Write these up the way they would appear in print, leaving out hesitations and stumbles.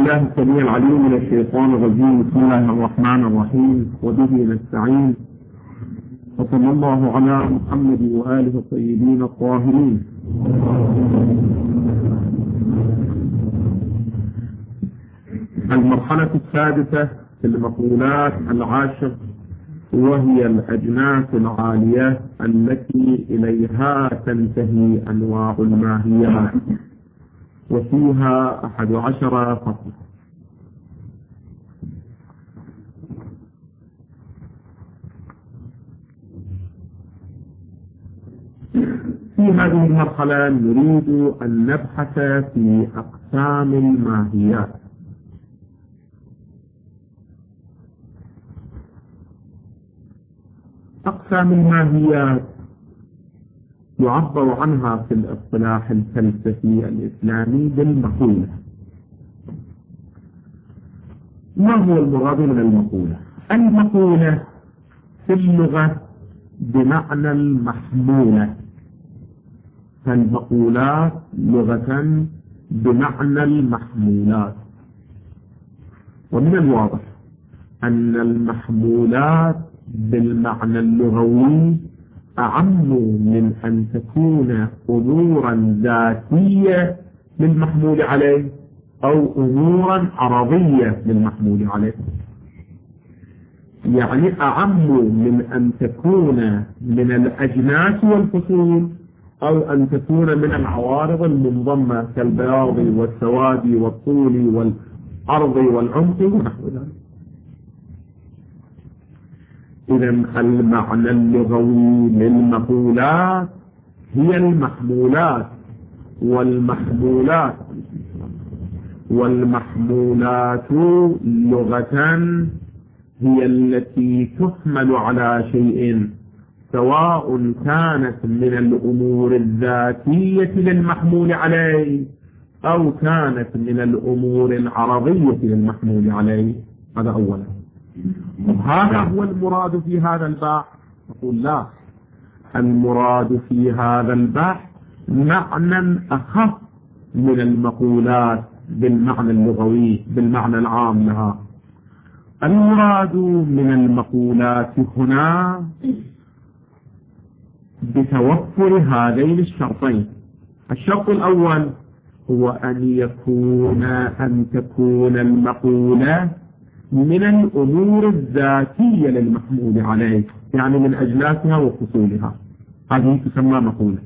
بالله السميع العليم من الشيطان الرجيم. بسم الله الرحمن الرحيم، وبه نستعين، وصلى الله على محمد وآله الطيبين الطاهرين. المرحلة السادسة في المقولات العاشر، وهي الأجناس العالية التي إليها تنتهي أنواع الماهيات، وفيها 11 فصل. في هذه المرحلة نريد أن نبحث في أقسام الماهيات. أقسام الماهيات يعبر عنها في الاصطلاح الفلسفي الإسلامي بالمقولة. ما هو المراد من المقولة؟ المقولة في اللغة بمعنى المحمولة، فالمقولات لغة بمعنى المحمولات، ومن الواضح أن المحمولات بالمعنى اللغوي أعم من أن تكون أمورا ذاتية للمحمول عليه أو أمورا عرضية للمحمول عليه. يعني أعم من أن تكون من الأجناس والفصول أو أن تكون من العوارض المنضمة كالبياض والسواد والطول والعرض والعمق ونحو ذلك. إذا المعنى اللغوي للمقولات هي المحمولات، والمحمولات لغة هي التي تحمل على شيء، سواء كانت من الأمور الذاتية للمحمول عليه أو كانت من الأمور العرضية للمحمول عليه. هذا أولا. هذا هو المراد في هذا البحث؟ نقول لا، المراد في هذا البحث معنى أخف من المقولات بالمعنى اللغوي بالمعنى العام لها. المراد من المقولات هنا بتوفر هذين الشرطين. الشرط الأول هو أن تكون المقولة من الأمور الذاتية للمحمول عليه، يعني من أجناسها وفصولها، هذه تسمى مقولة.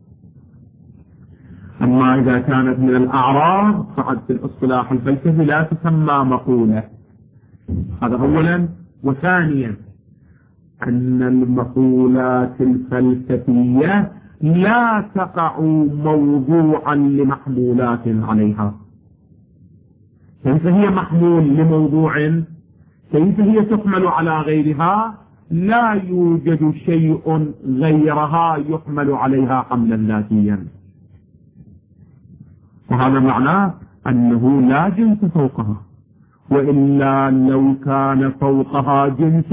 أما إذا كانت من الأعراض فقد في الاصطلاح الفلسفي لا تسمى مقولة. هذا أولا. وثانيا أن المقولات الفلسفية لا تقع موضوعا لمحمولات عليها. كيف هي محمول لموضوع؟ كيف هي تحمل على غيرها؟ لا يوجد شيء غيرها يحمل عليها حملا ذاتيا، وهذا معناه أنه لا جنس فوقها، وإلا لو كان فوقها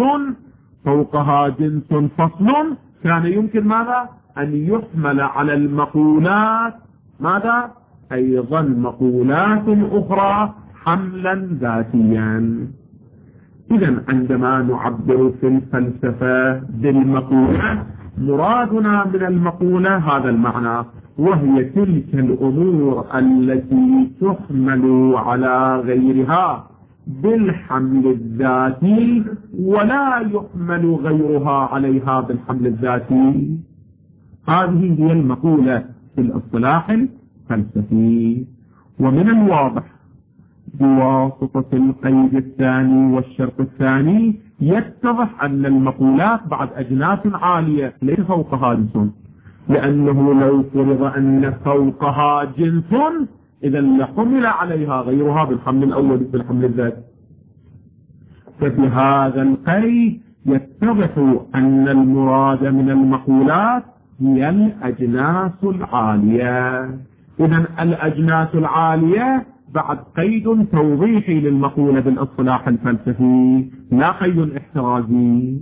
جنس فصل كان يمكن ماذا؟ أن يحمل على المقولات ماذا؟ أيضا مقولات أخرى حملا ذاتيا. إذا عندما نعبر في الفلسفة بالمقولة مرادنا من المقولة هذا المعنى، وهي تلك الأمور التي تحمل على غيرها بالحمل الذاتي ولا يحمل غيرها عليها بالحمل الذاتي. هذه هي المقولة في الاصطلاح الفلسفي. ومن الواضح بواسطة القيد الثاني والشرط الثاني يتضح أن المقولات بعد أجناس عالية ليس فوقها جنس، لأنه لو فرض أن فوقها جنس إذا لحمل عليها غيرها بالحمل الأول بالحمل الذاتي. ففي هذا القيد يتضح أن المراد من المقولات هي الأجناس العالية. إذا الأجناس العالية بعد قيد توضيحي للمقولة بالاصطلاح الفلسفي، لا قيد احترازي.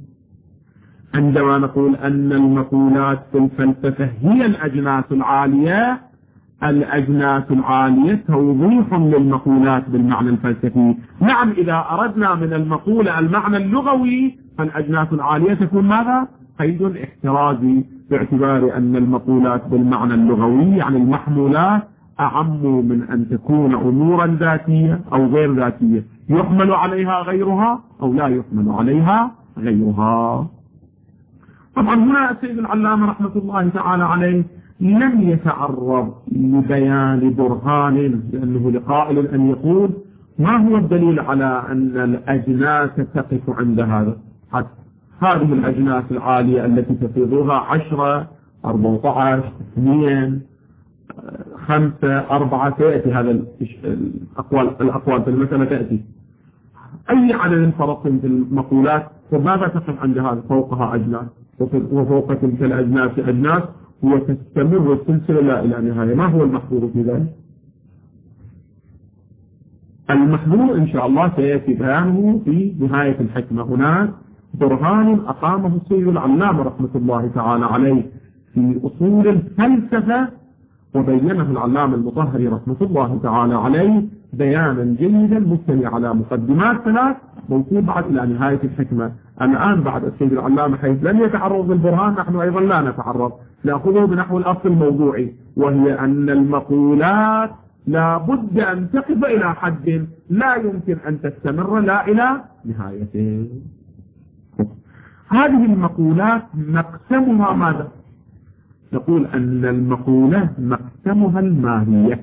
عندما نقول أن المقولات في الفلسفة هي الأجناس العالية الأجناس العالية توضيح للمقولات بالمعنى الفلسفي. نعم إذا أردنا من المقولة المعنى اللغوي فالأجناس العالية تكون ماذا؟ قيد احترازي، باعتبار أن المقولات بالمعنى اللغوي يعني المحمولات أعم من أن تكون أمورا ذاتية أو غير ذاتية يحمل عليها غيرها أو لا يحمل عليها غيرها. طبعا هنا السيد العلامة رحمة الله تعالى عليه لم يتعرض لبيان برهان، لأنه لقائل أن يقول ما هو الدليل على أن الأجناس تقف عند هذا حتى هذه الأجناس العالية التي تفيضها 10 14 2 5 4 تأتي هذا الأقوال في المسألة تأتي أي عدد فرق في المقولات، فماذا تقف عند هذا؟ فوقها أجناس وفوق تلك الأجناس أجناس وتستمر السلسلة لا إلى نهاية. ما هو المحظور في ذلك؟ المحظور إن شاء الله سيأتي بيانه في نهاية الحكمة. هناك برهان أقامه السيد العلامة رحمة الله تعالى عليه في أصول الفلسفة وبينه العلامة المطهري رحمة الله تعالى عليه بيانا جيدا مستمع على مقدمات 3 موجود بعد إلى نهاية الحكمة. الآن بعد السيد العلامة حيث لم يتعرض للبرهان نحن أيضا لا نتعرض، نأخذه بنحو الأصل الموضوعي، وهي أن المقولات لا بد أن تقف إلى حد لا يمكن أن تستمر لا إلى نهايته. هذه المقولات مقسمها ماذا؟ نقول أن المقولة مقسمها الماهية.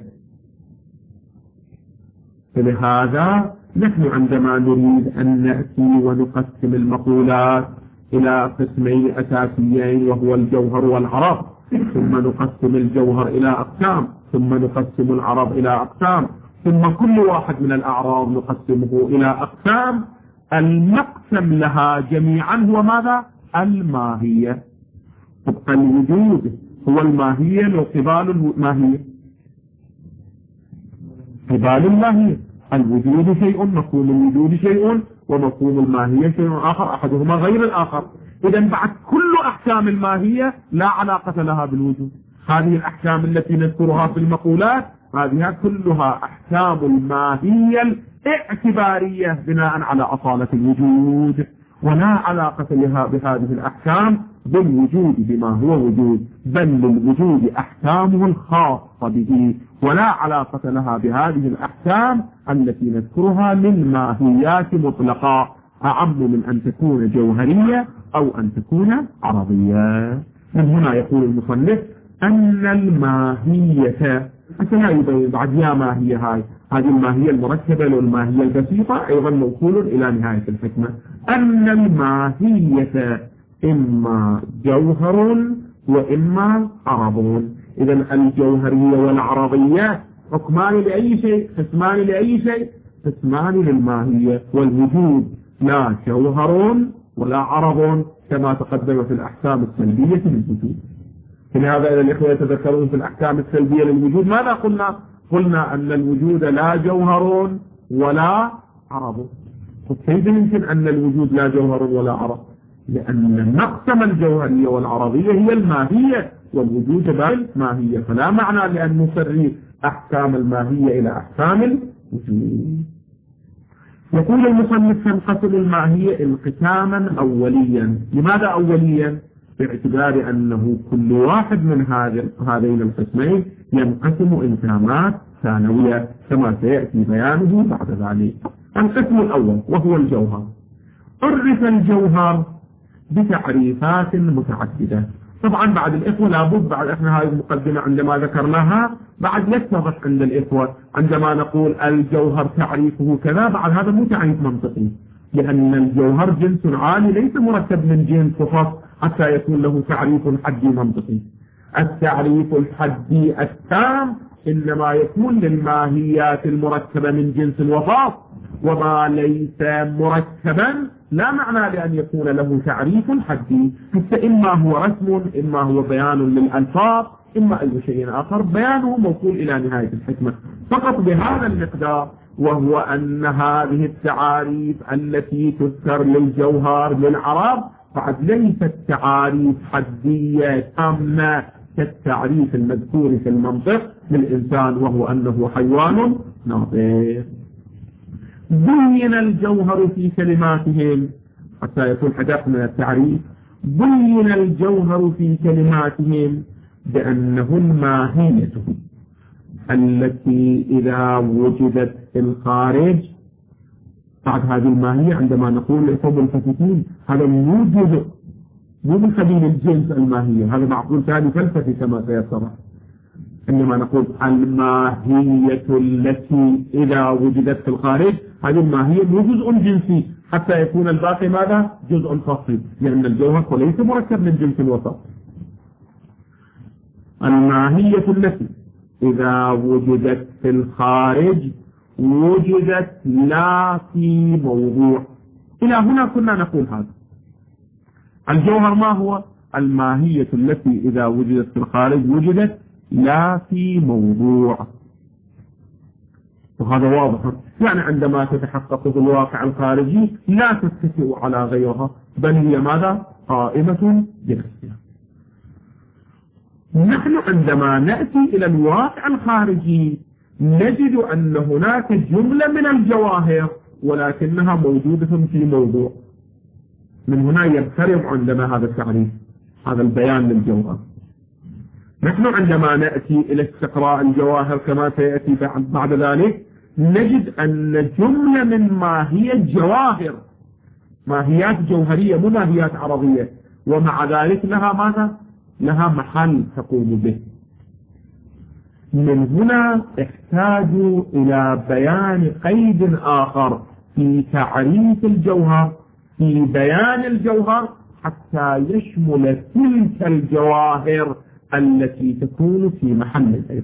فلهذا نحن عندما نريد أن نأتي ونقسم المقولات إلى قسمين أساسيين وهو الجوهر والعرب، ثم نقسم الجوهر إلى أقسام، ثم نقسم العرب إلى أقسام، ثم كل واحد من الأعراض نقسمه إلى أقسام، المقسم لها جميعا هو ماذا؟ الماهية. الوجود هو الماهية لو قبال الماهية، قبال الماهية. الوجود شيء، مفهوم الوجود شيء، ومفهوم الماهية شيء آخر، أحدهما غير الآخر. إذا بعد كل أحكام الماهية لا علاقة لها بالوجود. هذه الأحكام التي نذكرها في المقولات هذه كلها أحكام الماهية الاعتبارية بناء على أصالة الوجود، ولا علاقة لها بهذه الأحكام بالوجود بما هو وجود، بل للوجود أحكامه الخاصة به، ولا علاقة لها بهذه الأحكام التي نذكرها للماهيات مطلقة، أعم من أن تكون جوهرية أو أن تكون عرضية. من هنا يقول المصنف أن الماهية حتى لا يبين بعد يا ماهية هذه الماهية المركبة والماهية البسيطة أيضا موصول إلى نهاية الحكمة، أن الماهية إما جوهر وإما عرض. إذا الجوهرية والعرضية حكمان لأي شيء، قسمان لأي شيء، قسمان للماهية، والوجود لا جوهر ولا عرض كما تقدم في الأحكام السلبية للوجود. لهذا إذا الإخوة يتذكرون في الأحكام السلبية للوجود ماذا قلنا؟ قلنا أن الوجود لا جوهر ولا عرض. كيف يمكن أن الوجود لا جوهر ولا عرض؟ لأن مقسم الجوهرية والعرضية هي الماهية، والوجود بالماهية، فلا معنى لأن نسري أحكام الماهية إلى أحكام الوجود. يقول المصنف تنقسم الماهية انقساما أوليا. لماذا أوليا؟ باعتبار أنه كل واحد من هذين القسمين ينقسم انقسامات ثانوية كما سيأتي بيانه بعد ذلك. القسم الأول وهو الجوهر. عرف الجوهر بتعريفات متعددة. طبعا بعد الإخوة لابد بعد احنا هذه المقدمة عندما ذكرناها بعد يتضح عند الإخوة عندما نقول الجوهر تعريفه كذا، بعد هذا مو تعريف منطقي، لأن الجوهر جنس عالي ليس مركب من جنس فقط حتى يكون له تعريف حدي منطقي. التعريف الحدي التام إنما يكون للماهيات المركبة من جنس الوساط، وما ليس مركبا لا معنى لأن يكون له تعريف حدي، حتى إما هو رسم، إما هو بيان للألفاظ، إما أي شيء آخر، بيانه موصول إلى نهاية الحكمة فقط بهذا المقدار، وهو أن هذه التعاريف التي تذكر للجوهر للعرب بعد ليست تعاريف حدية تامة كالتعريف المذكور في المنطق للإنسان وهو أنه حيوان ناطق. بين الجوهر في كلماتهم حتى يكون حدث من التعريف. بين الجوهر في كلماتهم بأنه الماهية التي إذا وجدت في الخارج. بعد هذه الماهية عندما نقول لإخوة الفلسفيين هذا مو جزء، مو من قبيل الجنس الماهية، هذا معقول ثاني فلسفي كما سيصرح. إنما نقول الماهية التي إذا وجدت في الخارج، هذه الماهية مو جزء جنسي حتى يكون الباقي ماذا؟ جزء خاصي، لأن الجوهر ليس مركب من جنس الوسط. الماهية التي إذا وجدت في الخارج وجدت لا في موضوع. إلى هنا كنا نقول هذا. الجوهر ما هو؟ الماهية التي إذا وجدت في الخارج وجدت لا في موضوع. وهذا واضح، يعني عندما تتحقق في الواقع الخارجي لا تتكئ على غيرها، بل هي ماذا؟ قائمة بنفسها. نحن عندما نأتي إلى الواقع الخارجي نجد أن هناك جملة من الجواهر ولكنها موجودة في موضوع. من هنا يبترم عندنا هذا التعريف، هذا البيان للجوهر. نحن عندما نأتي إلى استقراء الجواهر كما سيأتي بعد ذلك نجد أن جملة من ماهية الجواهر ماهيات جوهرية مو ماهيات عرضية، ومع ذلك لها ماذا؟ لها محل تقوم به. من هنا احتاجوا إلى بيان قيد آخر في تعريف الجوهر، في بيان الجوهر حتى يشمل تلك الجواهر التي تكون في محل الأيض.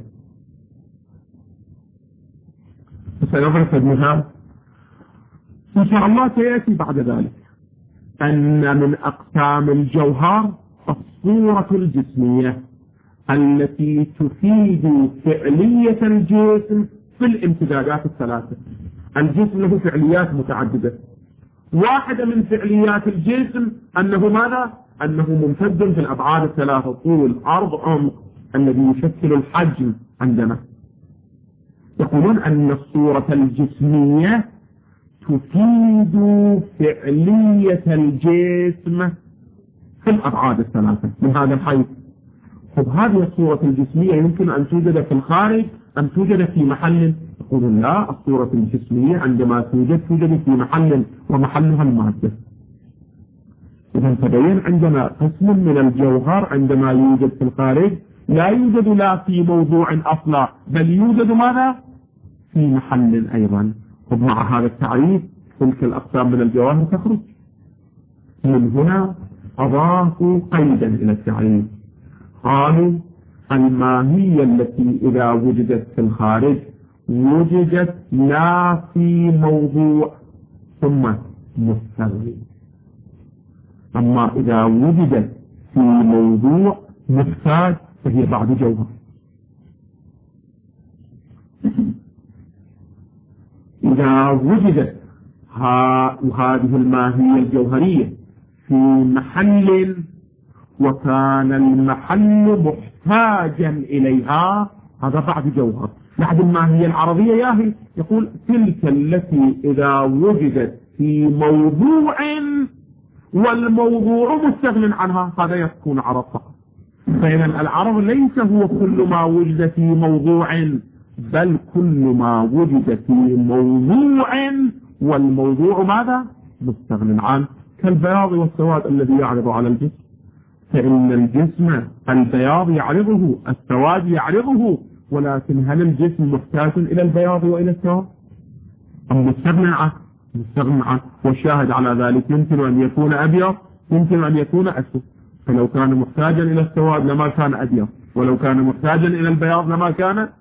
سنضرب المثال إن شاء الله سيأتي بعد ذلك أن من أقسام الجوهر الصورة الجسمية التي تفيد فعلية الجسم في الامتدادات الثلاثة. الجسم له فعليات متعددة، واحدة من فعليات الجسم أنه ماذا؟ أنه ممتد في الأبعاد الثلاثة، طول عرض عمق، الذي يشكل الحجم عندنا. يقولون أن الصورة الجسمية تفيد فعلية الجسم في الأبعاد الثلاثة من هذا الحيث. طب هذه الصورة الجسمية يمكن أن توجد في الخارج أم توجد في محل؟ يقولون لا، الصورة الجسمية عندما توجد في محل ومحلها المادة. إذا تبين عندنا قسم من الجوهر عندما يوجد في الخارج لا يوجد لا في موضوع أصلا، بل يوجد ماذا؟ في محل أيضا. ومع هذا التعريف تلك الأقسام من الجواهر تخرج. من هنا أضافوا قيدا إلى التعريف، قالوا الماهية التي إذا وجدت في الخارج وجدت لا في موضوع ثم مستغني. أما إذا وجدت في موضوع مفتاج فهي بعد جوهر. إذا وجدت هذه الماهية الجوهرية في محل وكان المحل محتاجا إليها هذا بعد جوهر. بعد الماهية العربية ياهي يقول تلك التي إذا وجدت في موضوع والموضوع مستغن عنها هذا يكون عرب فقط. فإذا العرب ليس هو كل ما وجد في موضوع، بل كل ما وجد في موضوع والموضوع ماذا؟ مستغن عنه، كالبياض والسواد الذي يعرض على الجسم. فإن الجسم البياض يعرضه، السواد يعرضه، ولكن هل الجسم محتاج إلى البياض وإلى السواد؟ أم مستغن عنه؟ مستغن عنه. والشاهد على ذلك يمكن أن يكون أبيض، يمكن أن يكون أسود. فلو كان محتاجا إلى السواد لما كان أبيض، ولو كان محتاجا إلى البياض لما كان أسود.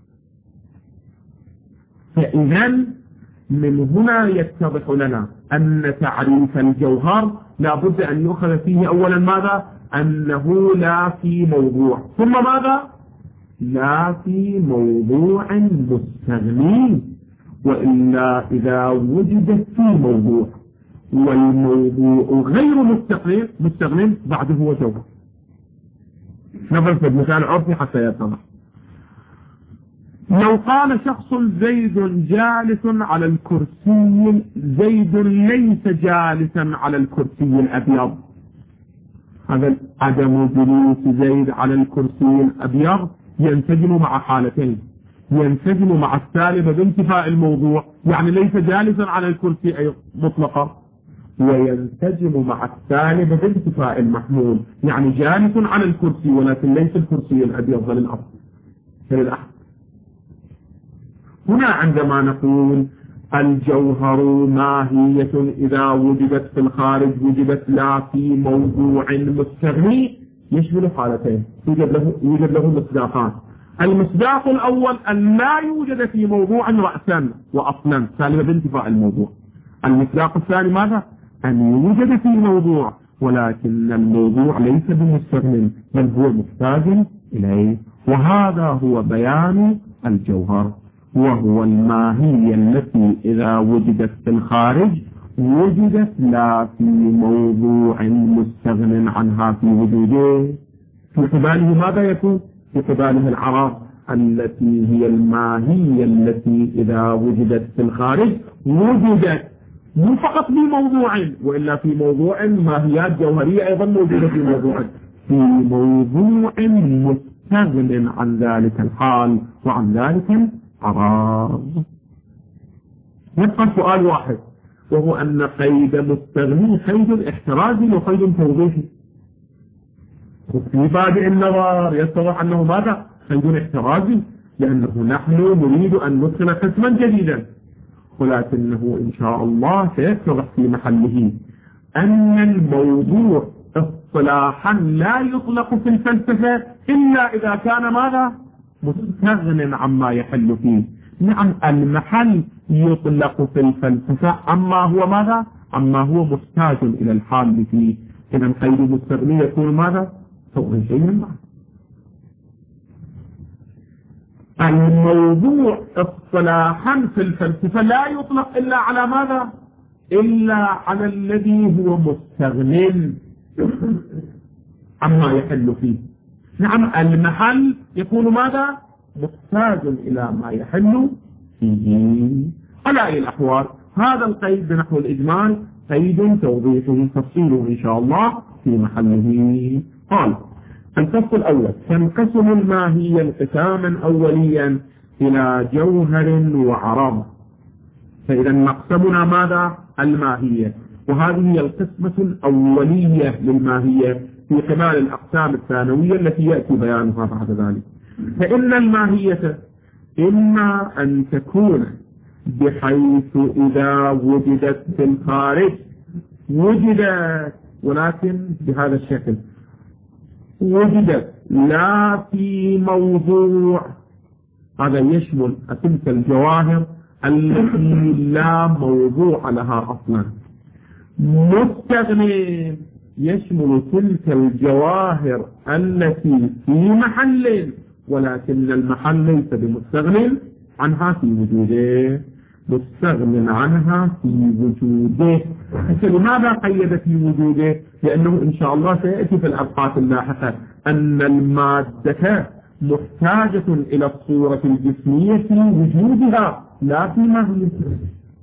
فإذا من هنا يتضح لنا أن تعريف الجوهر لا بد أن يؤخذ فيه أولا ماذا؟ أنه لا في موضوع، ثم ماذا؟ لا في موضوع مستغني. وإلا إذا وجدت في موضوع والموضوع غير مستغن بعده هو جوهر. نضرب مثال عرفي حتى يتضح. لو قال شخص زيد جالس على الكرسي، زيد ليس جالسا على الكرسي الأبيض، هذا عدم جلوس زيد على الكرسي الأبيض ينسجم مع حالتين، ينسجم مع السالب بانتفاء الموضوع، يعني ليس جالسا على الكرسي أي مطلقة، وينسجم مع السالب بانتفاء المحمول، يعني جالس على الكرسي ولكن ليس الكرسي الأبيض بل الأحد. هنا عندما نقول الجوهر ماهية إذا وجدت في الخارج وجدت لا في موضوع مستغني، يشمل حالتين يوجد له مصداقان. المصداق الأول أن لا يوجد في موضوع رأسا وأصلا سالب بانتفاء الموضوع. المصداق الثاني ماذا؟ أن يوجد في موضوع ولكن الموضوع ليس بمستغن بل هو محتاج إليه، وهذا هو بيان الجوهر، وهو الماهية التي إذا وجدت في الخارج وجدت لا في موضوع مستغن عنها في وجوده. في قباله ماذا يكون؟ في قباله العرب التي هي الماهية التي إذا وجدت في الخارج وجدت مو فقط في موضوع وإلا في موضوع، ماهيات جوهرية أيضا موجودة في موضوع مستغن عن ذلك الحال وعن ذلك العرض. يبقى سؤال واحد، وهو أن قيد مستغني قيد احترازي وقيد توضيحي. وفي بادئ النظر يتضح أنه ماذا؟ قيد احترازي، لأنه نحن نريد أن ندخل قسما جديدا، ولكنه إن شاء الله سيتضح في محله أن الموضوع اصطلاحا لا يطلق في الفلسفة إلا إذا كان ماذا؟ مستغن عما يحل فيه. نعم المحل يطلق في الفلسفة أما هو ماذا؟ أما هو محتاج إلى الحال فيه. إذا قيد مستغني يكون ماذا؟ سوء شيء من بعد. الموضوع اصطلاحا في الفلسفة لا يطلق إلا على ماذا؟ إلا على الذي هو مستغن عما يحل فيه. نعم المحل يكون ماذا؟ محتاج إلى ما يحل فيه. على أي الأحوال هذا القيد بنحو الإجمال قيد توضيحه تفصيله إن شاء الله في محله. قال الفصل الأول: تنقسم الماهية انقساما أوليا إلى جوهر وعرض. فإذا مقسمنا ماذا؟ الماهية، وهذه هي القسمة الأولية للماهية في قبال الأقسام الثانوية التي يأتي بيانها بعد ذلك. فإن الماهية إما أن تكون بحيث إذا وجدت في الخارج وجدت، ولكن بهذا الشكل، وجدت لا في موضوع، هذا يشمل تلك الجواهر التي لا موضوع لها أصلا. مستغني يشمل تلك الجواهر التي في محل ولكن المحل ليس بمستغن عنها في وجوده، مستغن عنها في وجوده. لماذا قيد في وجوده؟ لأنه إن شاء الله سيأتي في الأبحاث اللاحقة أن المادة محتاجة إلى الصورة الجسمية في وجودها لا في ماهيتها.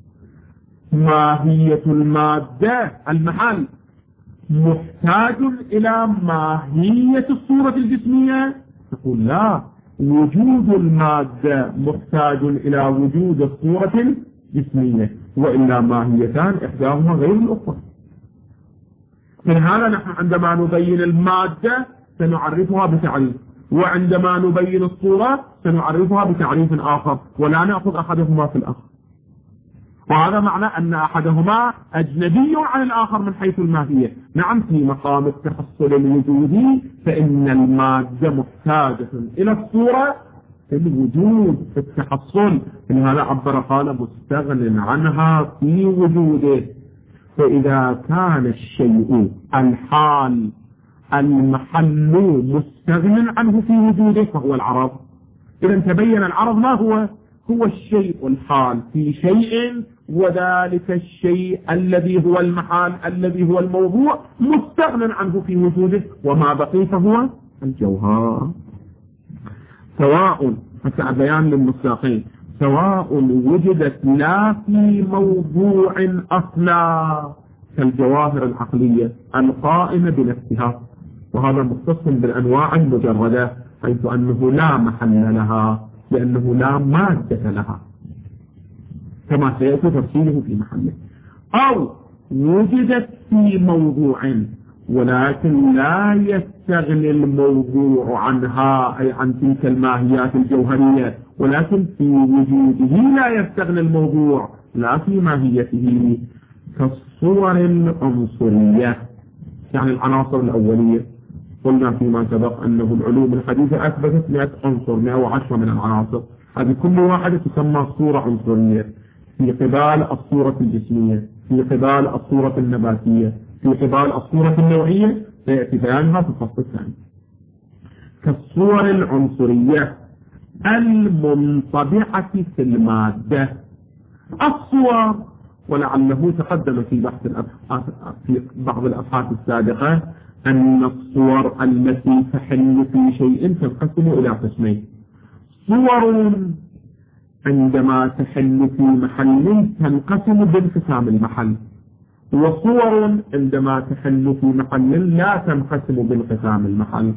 ماهية المادة المحل محتاج إلى ماهية الصورة الجسمية؟ نقول لا، وجود المادة محتاج إلى وجود الصورة الجسمية، وإلا ماهيتان إحداهما غير الأخرى. من هذا نحن عندما نبين المادة سنعرفها بتعريف، وعندما نبين الصورة سنعرفها بتعريف آخر، ولا نأخذ أحدهما في الآخر. وهذا معنى أن أحدهما أجنبي عن الآخر من حيث الماهية. نعم في مقام التحصل الوجودي فإن المادة محتاجة إلى الصورة في الوجود في التحصل، لهذا عبر قال مستغن عنها في وجوده. فإذا كان الشيء الحال المحل مستغن عنه في وجوده فهو العرض. إذا تبين العرض ما هو؟ هو الشيء الحال في شيء، وذلك الشيء الذي هو المحال الذي هو الموضوع مستغن عنه في وجوده، وما بقي فهو الجوهر. سواء حتى بيان للمصداقين، سواء وجدت لا في موضوع أصلا كالجواهر العقلية القائمة بنفسها، وهذا مختص بالأنواع المجردة حيث أنه لا محل لها لأنه لا مادة لها كما سيأتي تفصيله في محله، أو وجدت في موضوع ولكن لا يستغني الموضوع عنها أي عن تلك الماهيات الجوهرية، ولكن في وجوده لا يستغني الموضوع لا في ماهيته، كالصور العنصرية يعني العناصر الأولية. قلنا فيما سبق أنه العلوم الحديثة أثبتت 100 عنصر 110 من العناصر، هذه كل واحدة تسمى صورة عنصرية في قبال الصورة الجسمية، في قبال الصورة النباتية، في قبال الصورة النوعية سيأتي بيانها في الفصل الثاني. كالصور العنصرية المنطبعة في المادة. الصور ولعله تقدم في بحث في بعض الأبحاث السابقة أن الصور التي تحل في شيء تنقسم إلى قسمين: صور عندما تحل في محل تنقسم بانقسام المحل، وصور عندما تحل في محل لا تنقسم بانقسام المحل.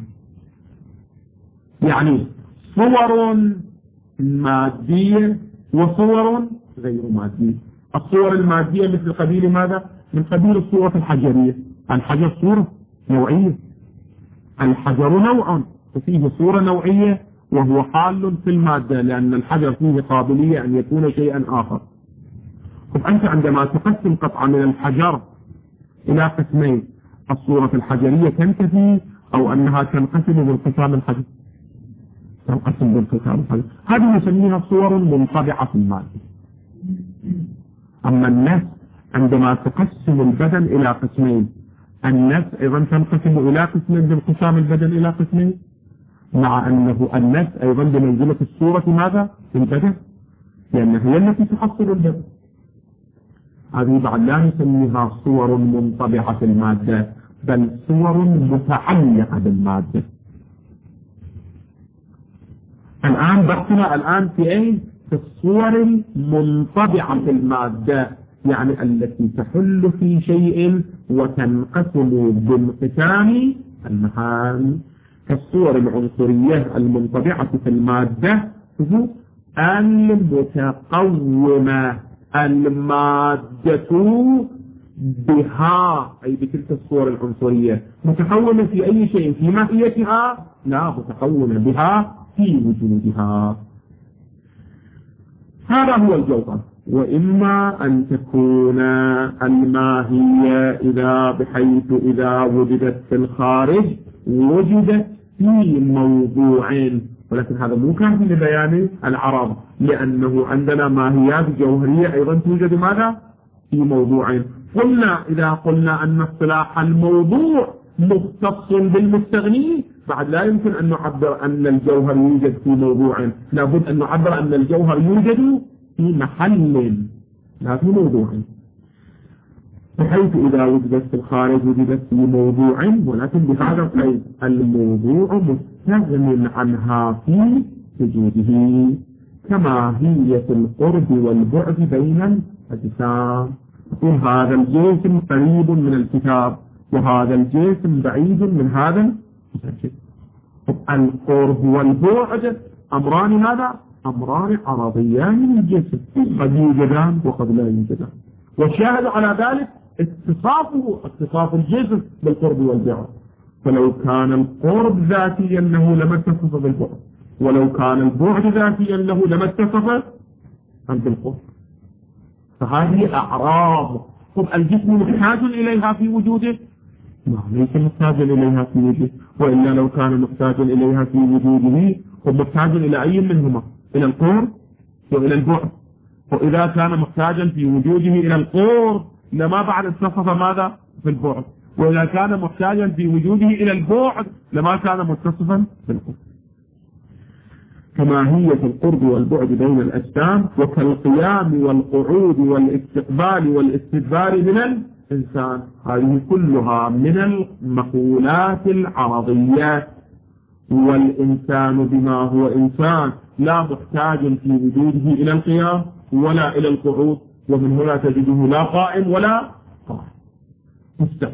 يعني صور مادية وصور غير مادية. الصور المادية مثل قبيل ماذا؟ من قبيل الصورة الحجرية. الحجر صورة نوعية، الحجر نوع وفيه صورة نوعية وهو حال في المادة، لأن الحجر فيه قابلية أن يكون شيئا آخر. أنت عندما تقسم قطعة من الحجر إلى قسمين، الصورة الحجرية تنتفي أو أنها تنقسم بانقسام الحجر؟ تنقسم بانقسام الحجر. هذه نسميها صور منطبعة في المادة. أما النفس عندما تقسم البدن إلى قسمين، النفس أيضا تنقسم إلى قسمين بانقسام البدن إلى قسمين، مع أنه النفس أيضا بمنزلة الصورة ماذا؟ في البدن، لأنها هي التي تحصل البدن. هذه بعد لا نسميها صور منطبعة في المادة بل صور متعلقة بالمادة. الآن بحثنا الآن في أين؟ في الصور المنطبعة في المادة، يعني التي تحل في شيء وتنقسم بانقسام المحال. كالصور العنصرية المنطبعة في المادة المتقومة المادة بها، أي بتلك الصور العنصرية. متقومة في أي شيء؟ في ماهيتها؟ لا، متقومة بها في وجودها. هذا هو الجوهر. وإما أن تكون الماهية بحيث إذا وجدت في الخارج وجدت في موضوعين، ولكن هذا مو كافي لبيان العرض، لأنه عندنا ماهيات جوهرية أيضا توجد ماذا؟ في موضوعين. إذا قلنا أن اصطلاح الموضوع مختص بالمستغني، بعد لا يمكن أن نعبر أن الجوهر يوجد في موضوع، لابد أن نعبر أن الجوهر يوجد في محل لا في موضوع، بحيث إذا وجدت في الخارج وجدت في موضوع، ولكن بهذا القيد: الموضوع مستغن عنها في وجوده، كماهية القرب والبعد بين الأجسام. وهذا الجسم قريب من الكتاب وهذا الجسم بعيد من هذا الجسم. القرب والبعد أمران ماذا؟ أمران عرضيان للجسم، قد يوجدان وقد لا يوجدان. والشاهد على ذلك اتصاف الجسم بالقرب والبعد، فلو كان القرب ذاتيا له لما اتصف بالبعد، ولو كان البعد ذاتيا له لما اتصف بالقرب. فهذه أعراض. الجسم محتاج إليها في وجوده؟ ليس محتاجا إليها في وجوده، وإلا لو كان محتاجا إليها في وجوده ومحتاج إلى أي منهما؟ إلى القرب وإلى البعد. وإذا كان محتاجا في وجوده إلى القرب لما بعد اتصف ماذا؟ في البعد. وإذا كان محتاجا في وجوده إلى البعد لما كان متصفا بالقرب. كماهية القرب والبعد بين الأجسام، وكالقيام والقعود والاستقبال والاستدبار من الإنسان. هذه كلها من المقولات العرضية. والإنسان بما هو إنسان لا محتاج في وجوده إلى القيام ولا إلى القعود، ومن هنا تجده لا قائم ولا قائم مستقيم.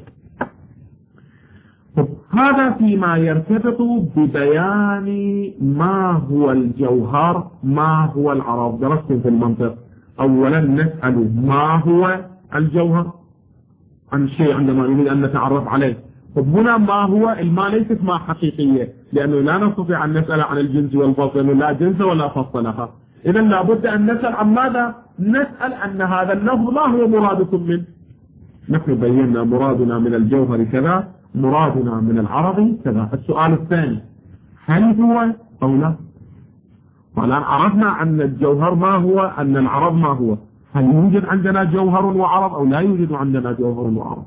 هذا فيما يرتبط ببيان ما هو الجوهر، ما هو العرض. درستم في المنطق أولا نسأل ما هو الجوهر عن الشيء عندما نريد أن نتعرف عليه. هنا ما هو الماء ليست ما حقيقية، لأنه لا نستطيع أن نسأل عن الجنس والفصل، لا جنس ولا فصل لها. إذا لابد أن نسأل عن ماذا؟ نسأل أن هذا اللفظ ما هو مرادكم منه. نحن بينا مرادنا من الجوهر كذا، مرادنا من العرض كذا. السؤال الثاني هل هو أو لا؟ والآن عرفنا أن الجوهر ما هو، أن العرض ما هو. هل يوجد عندنا جوهر وعرض أو لا يوجد عندنا جوهر وعرض؟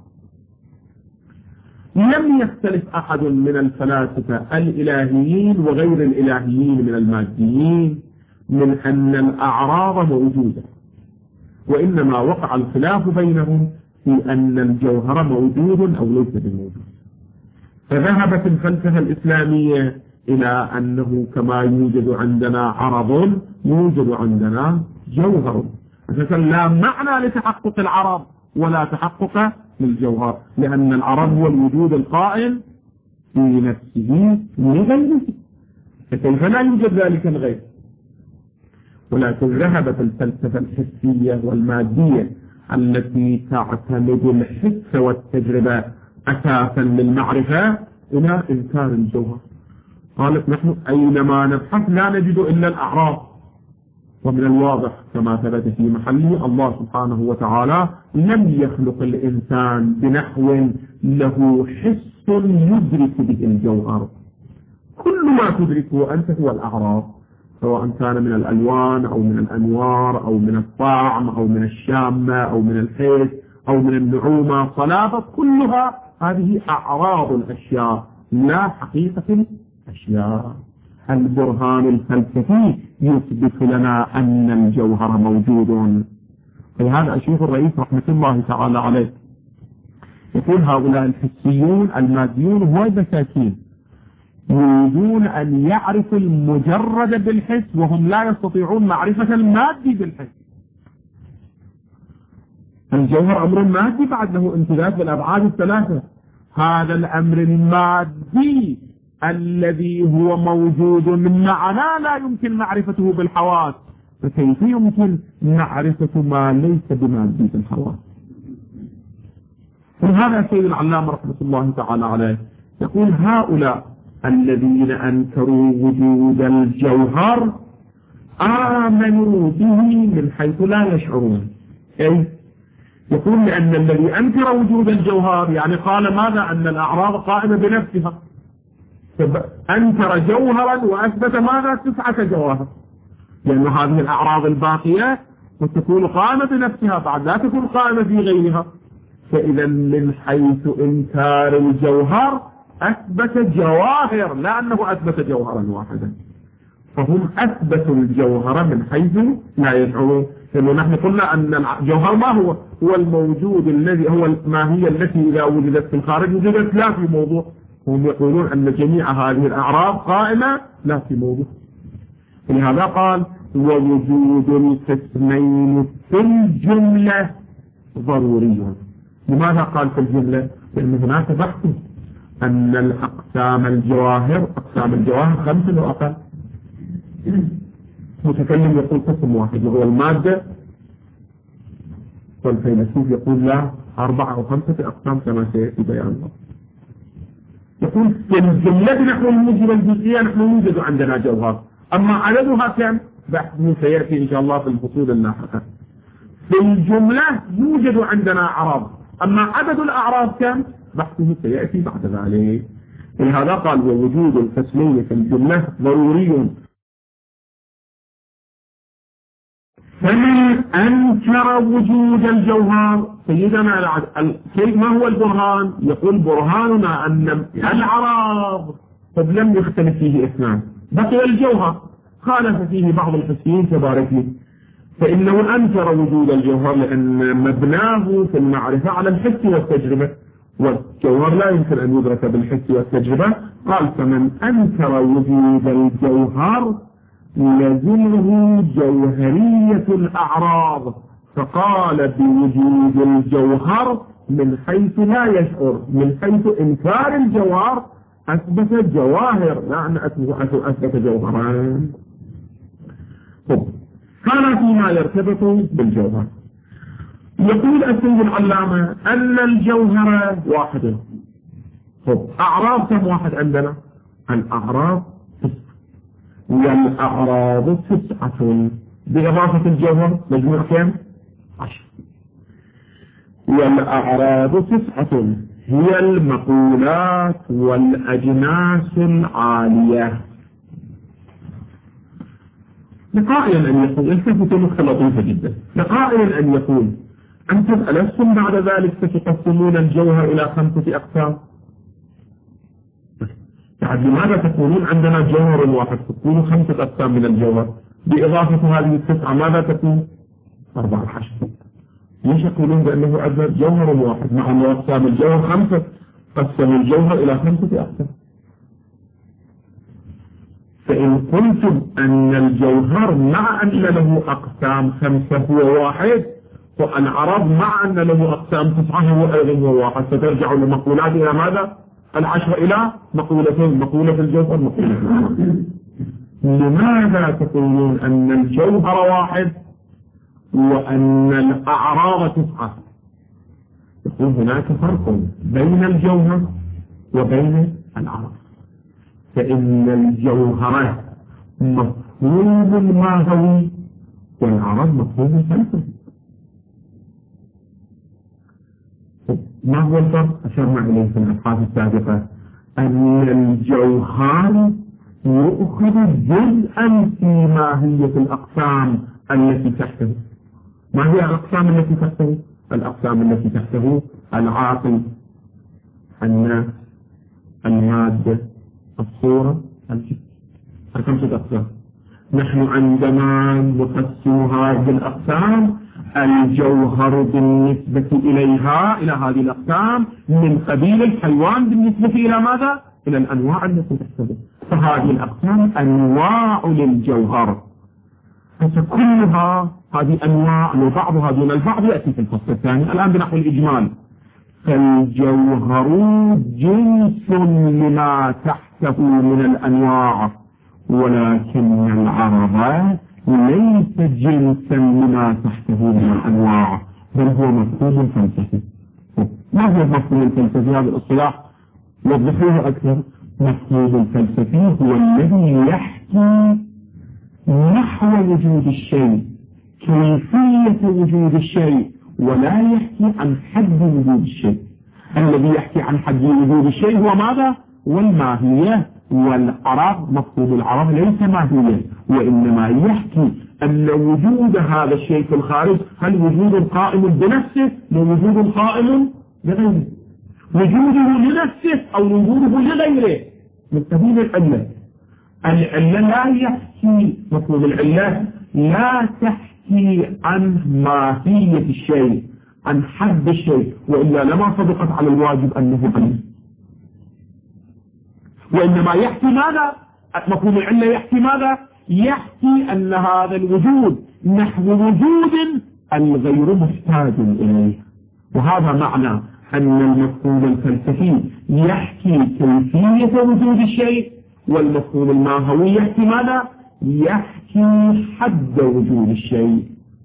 لم يختلف أحد من الفلاسفة الإلهيين وغير الإلهيين من الماديين من أن الأعراض موجودة، وإنما وقع الخلاف بينهم في أن الجوهر موجود أو ليس بموجود. فذهبت الفلسفة الإسلامية إلى أنه كما يوجد عندنا عرض يوجد عندنا جوهر، لا معنى لتحقق العرض ولا تحقق للجوهر، لأن العرض هو الوجود القائم في نفسه لغيره، فكيف لا يوجد ذلك الغير؟ ولكن ذهبت الفلسفة الحسية والمادية التي تعتمد الحس والتجربة أساسا للمعرفة إلى إنكار الجوهر. قالت نحن أينما نبحث لا نجد إلا الأعراض، ومن الواضح كما ثبت في محله الله سبحانه وتعالى لم يخلق الإنسان بنحو له حس يدرك به الجوهر. كل ما تدركه أنت هو الأعراض، سواء كان من الألوان أو من الأنوار أو من الطعم أو من الشامة أو من الحس أو من النعومة صلابة، كلها هذه أعراض الأشياء لا حقيقة الأشياء. البرهان الفلسفي يثبت لنا أن الجوهر موجود. فلهذا الشيخ الرئيس رحمة الله تعالى عليه يقول هؤلاء الحسيون الماديون هو المساكين يريدون أن يعرفوا المجرد بالحس، وهم لا يستطيعون معرفة المادي بالحس. الجوهر أمر مادي بعد له امتداد بالأبعاد الثلاثة. هذا الأمر المادي الذي هو موجود من معنى لا يمكن معرفته بالحواس، فكيف يمكن معرفة ما ليس بمادي بالحواس؟ وهذا سيد العلامة رحمة الله تعالى عليه يقول هؤلاء الذين أنكروا وجود الجوهر آمنوا به من حيث لا يشعرون. أي يقول لأن الذي أنكر وجود الجوهر يعني قال ماذا؟ أن الأعراض قائمة بنفسها، أنكر جوهرا وأثبت ماذا؟ 9 جواهر، لأن هذه الأعراض الباقية وتكون قائمة بنفسها بعد لا تكون قائمة في غيرها. فإذا من حيث إنكار الجوهر أثبت جواهر، لا أنه أثبت جوهرا واحدا، فهم أثبتوا الجوهر من حيث لا يشعرون. لأنه نحن قلنا أن الجوهر ما هو؟ هو الموجود الذي هو الماهية التي إذا وجدت في الخارج وجدت لا في موضوع. هم يقولون أن جميع هذه الأعراض قائمة لا في موضوع. لهذا قال ووجود القسمين في الجملة ضروري. لماذا قال في الجملة؟ لأن هناك بحث أن الأقسام الجواهر 5 وأقل. متكلم يقول قسم واحد وهو المادة، والفيلسوف يقول لا 4 أو 5 أقسام كما سيأتي بيان الله. يقول في الجملة نحن الموجب الجزئية نحن يوجد عندنا جوهر، أما عددها كم؟ بحثه سيأتي إن شاء الله في الفصول اللاحقة. في الجملة يوجد عندنا أعراض، أما عدد الأعراض كم؟ بحثه سيأتي بعد ذلك. لهذا قال ووجود القسمين في الجملة ضروري. فمن أنكر وجود الجوهر سيدنا كيف ما هو البرهان؟ يقول برهاننا أن الأعراض قد لم يختلف فيه 2، بقي الجوهر خالف فيه بعض الحسيين تبارك لي، فإنه أنكر وجود الجوهر لأن مبناه في المعرفة على الحس والتجربة، والجوهر لا يمكن أن يدرك بالحس والتجربة. قال فمن أنكر وجود الجوهر لزمه جوهرية الأعراض، فقال بوجود الجوهر من حيث لا يشعر، من حيث إنكار الجوهر أثبت الجواهر، يعني أثبت جوهران. كان فيما يرتبط بالجوهر. يقول السيد العلامة أن الجوهر واحد. أعراض كم واحد عندنا؟ الأعراض 9، والأعراض 9 بإضافة الجوهر مجموع كم؟ 10. والأعراض 9 هي المقولات والأجناس العالية. لقائل أن يقول، التفتوا نقطة لطيفة جدا، لقائل أن يقول أنتم ألستم بعد ذلك ستقسمون الجوهر إلى 5 أقسام؟ يعني لماذا تقولون عندنا جوهر واحد؟ تقولون 5 أقسام من الجوهر، بإضافة هذه 9 ماذا تكون؟ 14. ليش يقولون بأنه عندنا جوهر واحد مع أن أقسام الجوهر 5؟ قسموا الجوهر إلى 5 أقسام. فإن قلتم أن الجوهر مع أن له أقسام 5 هو واحد، والعرض مع أن له أقسام 9 هو أيضا هو واحد، فترجع المقولات إلى ماذا؟ 10 إلى مقولتين، مقولة الجوهر مقولة العرض. لماذا تقولون أن الجوهر واحد وأن الأعراض 9؟ يقول هناك فرق بين الجوهر وبين العرض، فإن الجوهر مفهوم ماهوي والعرض مفهوم فلسفي. ما هو الفرق؟ أشرنا إليه في الأبحاث السابقة أن الجوهر يؤخذ جزءا في ماهية الأقسام التي تحته. ما هي الأقسام التي تحته؟ الأقسام التي تحته العاقل، الناس، المادة، الصورة، الجسم. 5 أقسام. نحن عندما نقسم هذه الأقسام الجوهر بالنسبة إليها إلى هذه الأقسام من قبيل الحيوان بالنسبة إلى ماذا؟ إلى الأنواع التي تحتوي. فهذه الأقسام أنواع للجوهر، فكلها هذه أنواع وبعضها دون البعض يأتي في الفصل الثاني. الآن بنحو الإجمال، فالجوهر جنس لما تحته من الأنواع، ولكن العرض ليس جنسا لما تحته من الأنواع، بل هو مفهوم فلسفي. ما هو المفهوم الفلسفي؟ هذا الاصطلاح وضحوه أكثر. مفهوم الفلسفي هو الذي يحكي نحو وجود الشيء، كيفية وجود الشيء، ولا يحكي عن حد وجود الشيء. الذي يحكي عن حد وجود الشيء هو ماذا؟ والماهية. والعرض، مفهوم العرض ليس ماهية، وإنما يحكي أن وجود هذا الشيء في الخارج هل وجود قائم بنفسه ووجود قائم بغيره، وجوده لنفسه أو وجوده لغيره، من قبيل العلة. العلة لا يحكي، مفهوم العلة لا تحكي عن ماهية الشيء، عن حد الشيء، وإلا لما صدقت على الواجب أنه علة. وإنما يحكي ماذا؟ مفهوم العلة يحكي ماذا؟ يحكي أن هذا الوجود نحو وجود الغير محتاج إليه. وهذا معنى أن المفهوم الفلسفي يحكي كيفية وجود الشيء، والمفهوم الماهوي يحكي ماذا؟ يحكي حد وجود الشيء.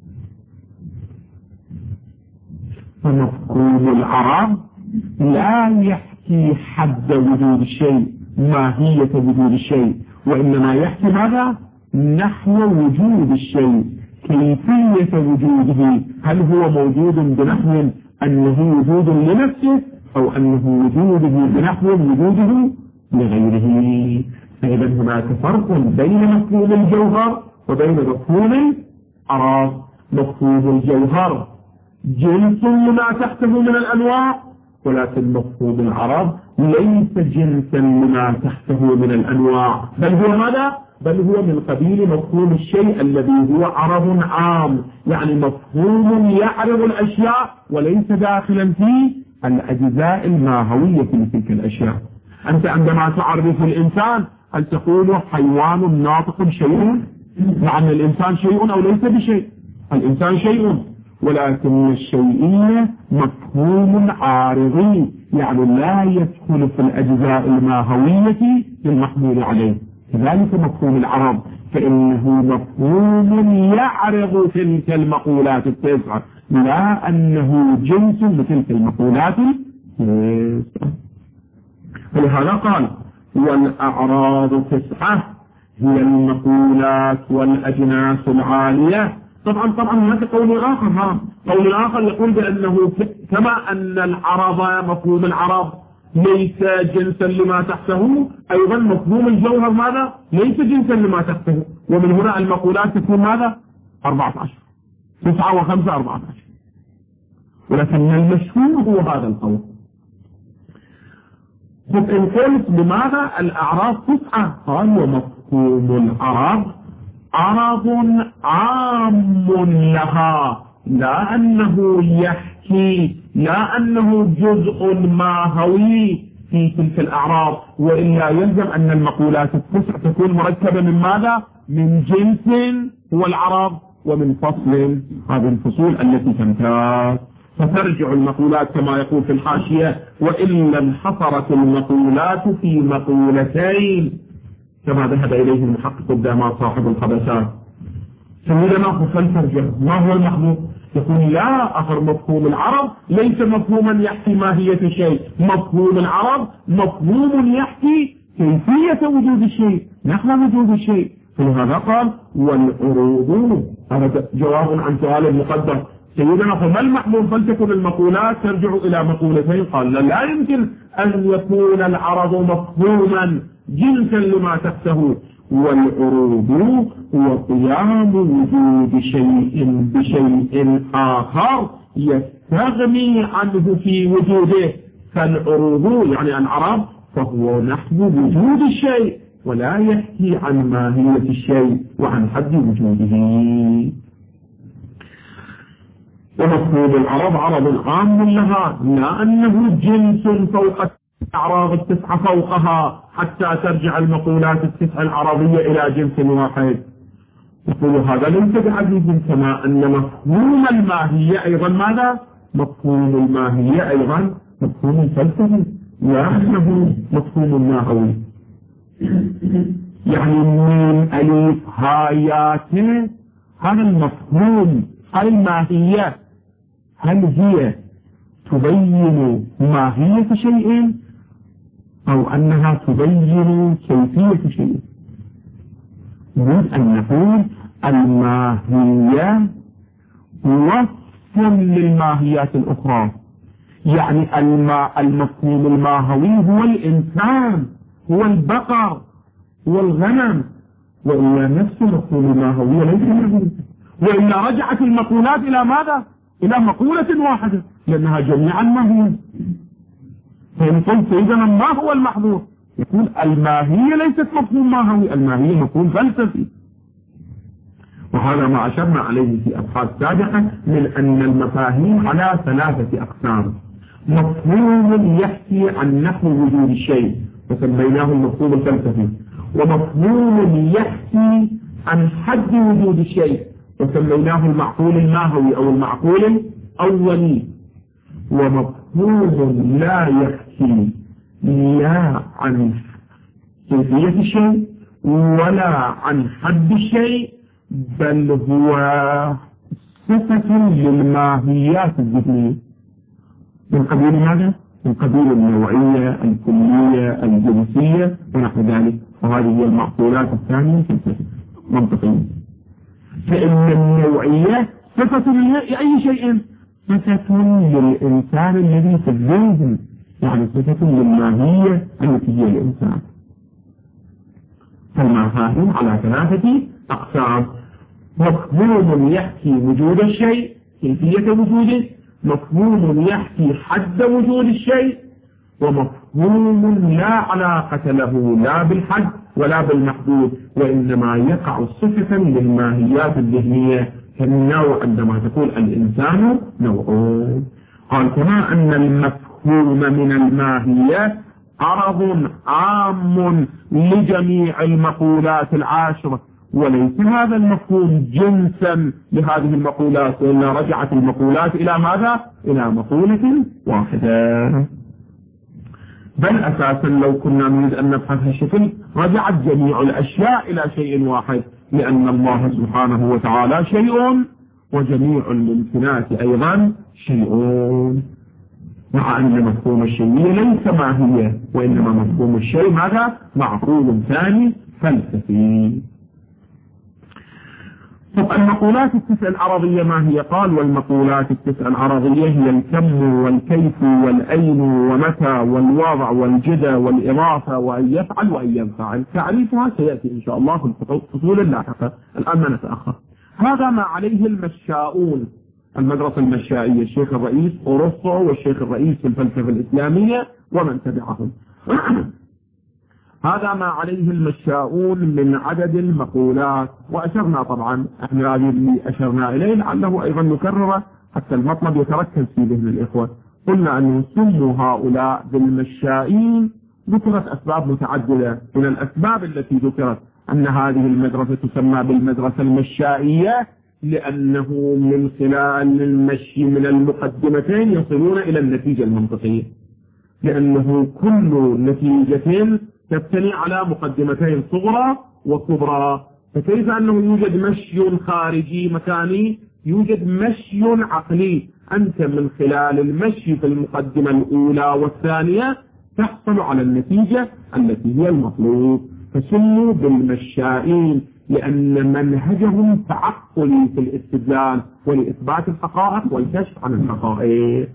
فمفهوم العرض لا يحكي حد وجود الشيء، ماهية وجود الشيء، وإنما يحكي ماذا؟ نحو وجود الشيء، كيفية وجوده، هل هو موجود بنحو أنه وجود لنفسه أو أنه وجوده بنحو وجوده لغيره. فإذا هناك فرق بين مفهوم الجوهر وبين مفهوم العرض. مفهوم الجوهر جنس لما تحته من الأنواع، ولكن مفهوم العرض ليس جنسا لما تحته من الأنواع، بل هو ماذا؟ بل هو من قبيل مفهوم الشيء الذي هو عرض عام، يعني مفهوم يعرض الأشياء وليس داخلا في الأجزاء الماهوية لتلك الأشياء. أنت عندما تعرف الإنسان هل تقول حيوان ناطق شيء؟ مع أن الإنسان شيء أو ليس بشيء؟ الإنسان شيء، ولكن الشيئية مفهوم عارضي، يعني لا يدخل في الأجزاء الماهوية المحمول عليه. كذلك مفهوم العرض، فإنه مفهوم يعرض تلك المقولات التسعة، لا أنه جنس لتلك المقولات التسعة. ولهذا قال والأعراض 9 هي المقولات والأجناس العالية. طبعا هناك قول آخر، قول آخر يقول بأنه كما أن العرض مفهوم العرض ليس جنسا لما تحته، أيضا مفهوم الجوهر ماذا؟ ليس جنسا لما تحته. ومن هنا المقولات تكون ماذا؟ 14 9 و5 14. ولكن المشهور هو هذا القول. إن قلت لماذا الأعراض 9؟ قال ومفهوم العرض عرض عام لها، لا أنه يحكي، لا أنه جزء ماهوي في تلك الأعراض، وإلا يلزم أن المقولات 9 تكون مركبة من ماذا؟ من جنس هو العرض، ومن فصل هذه الفصول التي تمتاز. فترجع المقولات كما يقول في الحاشية وإلا انحصرت المقولات في مقولتين كما ذهب إليه المحقق الداما صاحب الخبسات. سيدنا فلترجع ما هو المحظوظ؟ يقول لا، آخر مفهوم العرض ليس مفهوما يحكي ماهية شيء، مفهوم العرض مفهوم يحكي كيفية وجود الشيء، نحن وجود الشيء. فلهذا قال والعروض، هذا جواب عن سؤال المقدم. سيدنا فما المحظوظ؟ فلتكن المقولات ترجع إلى مقولتين. قال لا يمكن أن يكون العرض مفهوما جنسا لما تحته، والعروض هو قيام وجود شيء بشيء آخر يستغني عنه في وجوده. فالعروض يعني العرض فهو نحو وجود الشيء ولا يحكي عن ماهية الشيء وعن حد وجوده. ومفهوم العرض عرض عام لها، لا أنه جنس فوق الأعراض 9 فوقها حتى ترجع المقولات 9 العرضية إلى جنس واحد. يقول هذا ليس بعزيز، كما أن مفهوم الماهية أيضا ماذا؟ مفهوم الماهية أيضا مفهوم فلسفي، لا أنه مفهوم ماهوي. يعني من ألف هايات هذا المفهوم الماهية هل هي تبين ماهية شيء أو أنها تبين كيفية شيء؟ نريد أن نقول الماهية وصف للماهيات الأخرى. يعني المفهوم الماهوي هو الإنسان، هو البقر، هو الغنم، وإلا نفس مفهوم الماهوية ليس ماهوي، وإلا رجعت المقولات إلى ماذا؟ إلى مقولة واحدة لأنها جميعا ماهية. فإن قلت إذا ما هو المحظور؟ يقول الماهية ليست مفهوم ماهوي، الماهية مفهوم فلسفي. وهذا ما أشرنا عليه في أبحاث سابقة من أن المفاهيم على 3 أقسام. مفهوم يحكي عن نحو وجود الشيء وسميناه المفهوم الفلسفي، ومفهوم يحكي عن حد وجود الشيء وسميناه المعقول الماهوي أو المعقول الأولي، ومفهوم لا يحكي لا عن كيفية الشيء ولا عن حد الشيء، بل هو صفة للماهيات الذهنية من قبيل ماذا؟ من قبيل النوعية الكلية الجنسية ونحو ذلك. وهذه هي المعقولات الثانية منطقية. فإن النوعية صفة لأي شيء، صفة للإنسان الذي في الذهن، يعني صفة للماهية التي هي الإنسان. فالمفاهيم على 3 أقسام: مفهوم يحكي وجود الشيء كيفية وجوده، مفهوم يحكي حد وجود الشيء، ومفهوم لا علاقة له لا بالحد ولا بالمحدود، وإنما يقع صفة للماهيات الذهنية كالنوع عندما تقول الإنسان نوعون. قال كما أن المفهوم المفهوم من الماهية عرض عام لجميع المقولات العاشرة، وليس هذا المفهوم جنسا لهذه المقولات، وإلا رجعت المقولات إلى ماذا؟ إلى مقولة واحدة. بل أساسا لو كنا نريد أن نبحث هالشكل رجعت جميع الأشياء إلى شيء واحد، لأن الله سبحانه وتعالى شيء وجميع الممكنات أيضا شيء، مع أن مفهوم الشيء ليس ماهية، وإنما مفهوم الشيء ماذا؟ معقول ثاني فلسفي. المقولات التسع العرضية ما هي؟ قال والمقولات التسع العرضية هي الكم والكيف والأين ومتى والوضع والجدى والإضافة وأن يفعل وأن ينفعل. تعريفها سيأتي إن شاء الله في الفصول اللاحقة، الآن ما نتأخر. هذا ما عليه المشاؤون، المدرسة المشائية، الشيخ الرئيس أرسطو والشيخ الرئيس في الفلسفة الإسلامية ومن تبعهم. هذا ما عليه المشاؤون من عدد المقولات، وأشرنا طبعا احنا هذه اللي أشرنا إليه لعله أيضا نكرره حتى المطلب يتركز في ذهن الإخوة. قلنا أنه سموا هؤلاء بالمشائين، ذكرت أسباب متعددة. من الأسباب التي ذكرت أن هذه المدرسة تسمى بالمدرسة المشائية لأنه من خلال المشي من المقدمتين يصلون إلى النتيجة المنطقية، لأنه كل نتيجة تبتني على مقدمتين صغرى وكبرى. فكيف أنه يوجد مشي خارجي مكاني، يوجد مشي عقلي. أنت من خلال المشي في المقدمة الأولى والثانية تحصل على النتيجة التي هي المطلوب. فسموا بالمشائين لأن منهجهم تعقلي في الاستدلال ولإثبات الحقائق والكشف عن الحقائق.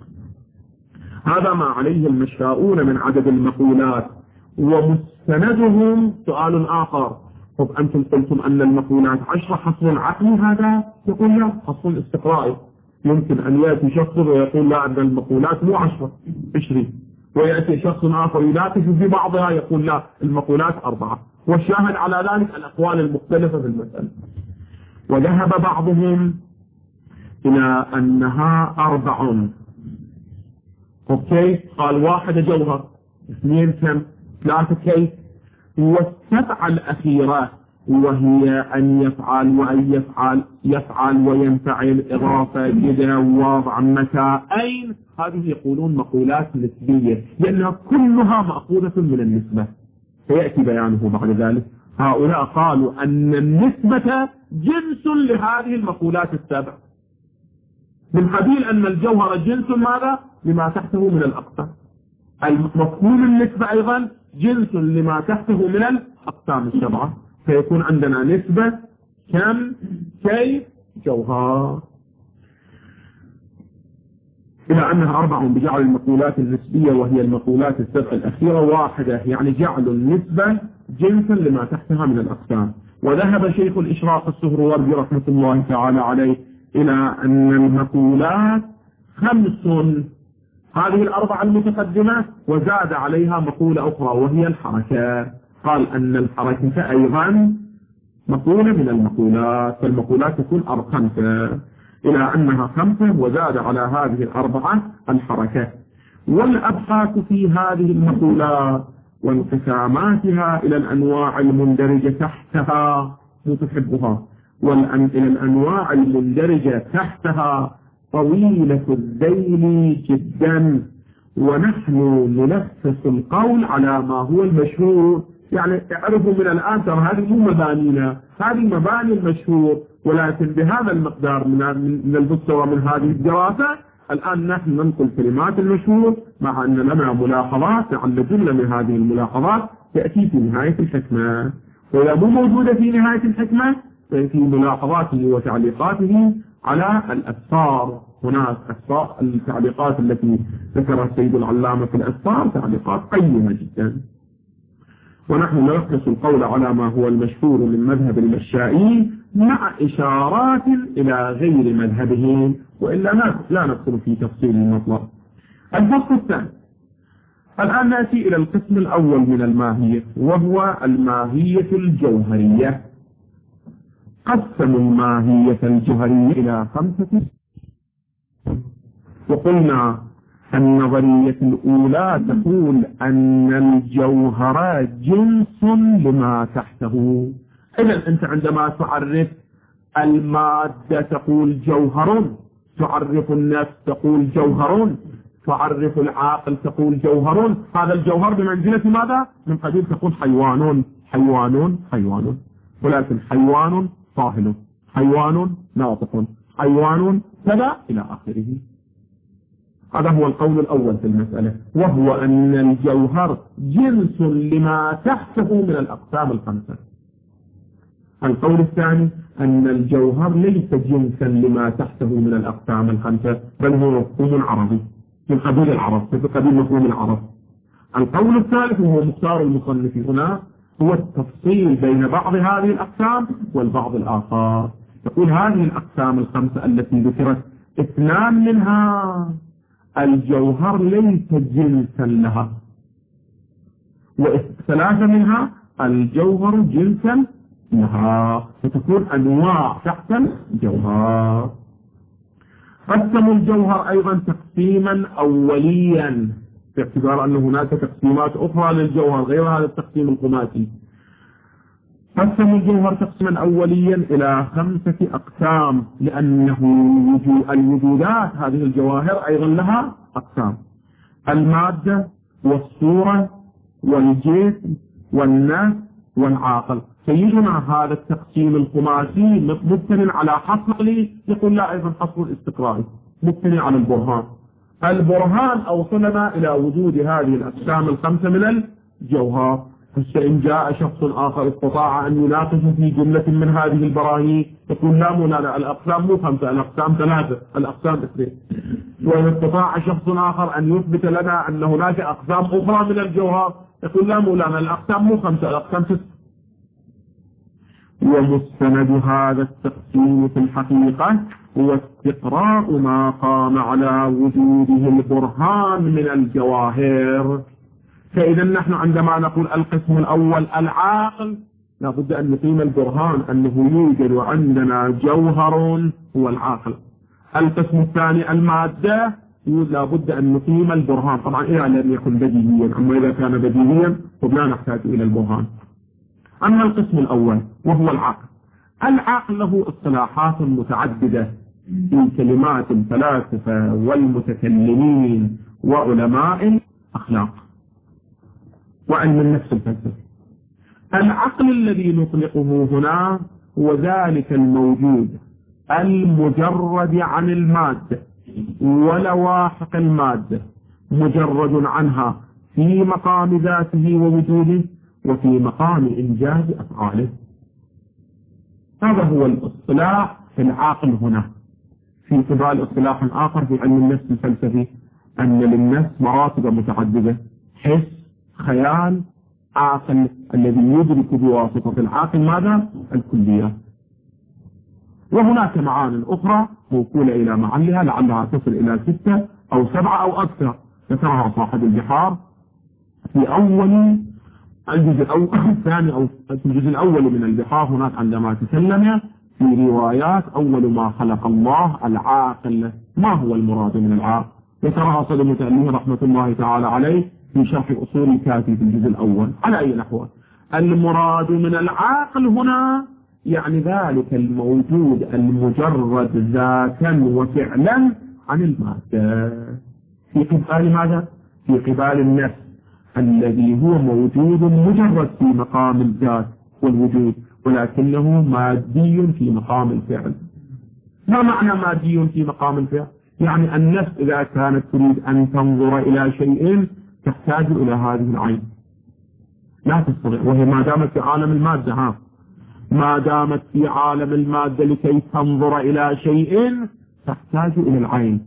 هذا ما عليه المشاؤون من عدد المقولات. ومستندهم سؤال آخر، طب أنتم قلتم أن المقولات 10، حصر عقلي هذا؟ يقول لا، حصر استقرائي. يمكن أن يأتي شخص ويقول لا، أن المقولات مو 10 20، ويأتي شخص آخر يناقش في بعضها يقول لا، المقولات 4. والشاهد على ذلك الأقوال المختلفة في المسألة. وذهب بعضهم إلى أنها 4. أوكي، قال 1 جوهر، 2 كم، 3 كيف، والسبعة الأخيرة وهي أن يفعل وأن يفعل وينفعل، إضافة، جدى، وضع، متى، أين. هذه يقولون مقولات نسبية لأنها كلها مأخوذة من النسبة، سيأتي بيانه بعد ذلك. هؤلاء قالوا أن النسبة جنس لهذه المقولات السبع، من قبيل أن الجوهر جنس ماذا؟ لما تحته من الأقسام. المفهوم النسبة أيضا جنس لما تحته من الأقسام السبعة، فيكون عندنا نسبة، كم، كيف، جوهر، إلى أنها 4 بجعل المقولات النسبية وهي المقولات السبع الأخيرة 1، يعني جعل النسبة جنسا لما تحتها من الأقسام. وذهب شيخ الإشراق السهروردي رحمة الله تعالى عليه إلى أن المقولات 5، هذه 4 المتقدمة وزاد عليها مقولة أخرى وهي الحركة. قال أن الحركة أيضا مقولة من المقولات، فالمقولات تكون 5 إلى أنها 5 وزاد على هذه 4 الحركة. والأبحاث في هذه المقولات وانقساماتها إلى الأنواع المندرجة تحتها متحبها، إلى الأنواع المندرجة تحتها طويلة الذيل جدا، ونحن ننفس القول على ما هو المشهور. يعني اعرفوا من الآن ترى هذه مو مبانينا، هذه مباني المشهور، ولكن بهذا المقدار من المستوى من هذه الدراسة الآن نحن ننقل كلمات المشهور، مع أن لنا ملاحظات لعل جملة من هذه الملاحظات تأتي في نهاية الحكمة، وإذا مو موجودة في نهاية الحكمة في ملاحظاته وتعليقاته على الأسفار. هناك أسفار، التعليقات التي ذكرها السيد العلامة في الأسفار تعليقات قيمة جدا. ونحن نلخص القول على ما هو المشهور من مذهب المشائين مع إشارات إلى غير مذهبهم، وإلا لا ندخل في تفصيل المطلب. الفصل الثاني. الآن نأتي إلى القسم الأول من الماهية، وهو الماهية الجوهرية. قسموا الماهية الجوهرية إلى 5، وقلنا النظرية الأولى تقول أن الجوهر جنس لما تحته. إذا أنت عندما تعرف المادة تقول جوهر، تعرف النفس تقول جوهر، تعرف العاقل تقول جوهر. هذا الجوهر بمنزلة ماذا؟ من قبيل تقول حيوان حيوان حيوان، ولكن حيوان صاهل، حيوان ناطق، حيوان كذا إلى آخره. هذا هو القول الأول في المسألة، وهو أن الجوهر جنس لما تحته من الأقسام الخمسة. القول الثاني أن الجوهر ليس جنسا لما تحته من الأقسام الخمسة، بل هو مفهوم عربي من قبيل العرب، من قبيل مفهوم العرب. القول الثالث وهو مختار المصنف هنا هو التفصيل بين بعض هذه الأقسام والبعض الآخر. يقول هذه الأقسام الخمسة التي ذكرت اثنان منها الجوهر ليس جنسا لها، وثلاثة منها الجوهر جنسا لها، فتكون أنواع تحت الجوهر. قسموا الجوهر أيضا تقسيما أوليا، باعتبار أن هناك تقسيمات أخرى للجوهر غير هذا التقسيم الخماسي. قسموا الجوهر تقسيما أوليا إلى 5 أقسام، لأنه الوجودات هذه الجواهر أيضا لها أقسام: المادة والصورة والجسم والنفس والعاقل. سيدنا هذا التقسيم الخماسي مبتني على حصر لي، يقول لا أيضا حصر الاستقرائي مبتني على البرهان. البرهان أوصلنا إلى وجود هذه الأقسام الخمسة من الجوهر. فإن جاء شخص آخر استطاع أن يناقش في جملة من هذه البراهين يقول لا مولانا الأقسام مو 5، الأقسام 3، الأقسام 2. وإن استطاع شخص آخر أن يثبت لنا أن هناك أقسام أخرى من الجوهر يقول لا مولانا الأقسام مو 5، الأقسام 6. ومستند هذا التقسيم في الحقيقة هو استقراء ما قام على وجوده البرهان من الجواهر. فإذا نحن عندما نقول القسم الأول العاقل لابد أن نقيم البرهان أنه يوجد عندنا جوهر هو العاقل. القسم الثاني المادة لابد أن نقيم البرهان، طبعا إذا لم يكن بديهيا، أما إذا كان بديهيا فلا نحتاج إلى البرهان. أما القسم الأول وهو العقل، العقل له اصطلاحات متعددة في كلمات الفلاسفة والمتكلمين وعلماء الأخلاق وعلم النفس الفلسفي. العقل الذي نطلقه هنا هو ذلك الموجود المجرد عن المادة ولواحق المادة، مجرد عنها في مقام ذاته ووجوده وفي مقام إنجاز أفعاله. هذا هو الاصطلاح في العقل هنا. في قبال اصطلاح آخر في علم النفس الفلسفي أن للنفس مراتب متعددة: حس، خيال، عاقل، الذي يدرك بواسطة العاقل ماذا؟ الكليات. وهناك معان أخرى موصولة إلى محلها لعلها تصل إلى 6 أو 7 أو أكثر، ذكرها صاحب البحار في أول الجزء الثاني أو في الجزء الأول من البحار. هناك عندما تكلم في روايات أول ما خلق الله العاقل، ما هو المراد من العاقل؟ ذكرها صدر المتأليه رحمة الله تعالى عليه في شرح أصول الكافي في الجزء الأول. على أي نحو؟ المراد من العاقل هنا يعني ذلك الموجود المجرد ذاتا وفعلا عن المادة، في قبال ماذا؟ في قبال النفس الذي هو موجود مجرد في مقام الذات والوجود، ولكنه مادي في مقام الفعل. ما معنى مادي في مقام الفعل؟ يعني النفس إذا كانت تريد أن تنظر إلى شيء تحتاج إلى هذه العين، لا تستطيع، وهي ما دامت في عالم المادة. ما دامت في عالم المادة لكي تنظر إلى شيء تحتاج إلى العين،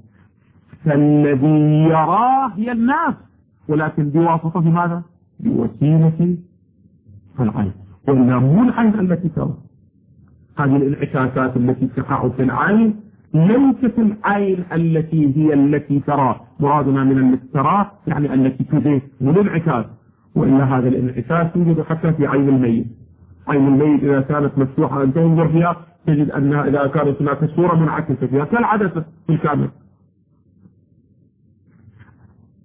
فالذي يراه هي الناس، ولكن بواسطة ماذا؟ بوسيلة العين، وإلا مو العين التي ترى. هذه الانعكاسات التي تقع في العين ليست العين التي هي التي ترى، مرادنا من التي ترى يعني التي تضيف من الانعكاس، وإلا هذا الانعكاس يوجد حتى في عين الميت. عين الميت إذا كانت مفتوحة أن تنظر فيها تجد أنها إذا كانت هناك صورة منعكسة فيها كالعدسة في الكاميرا.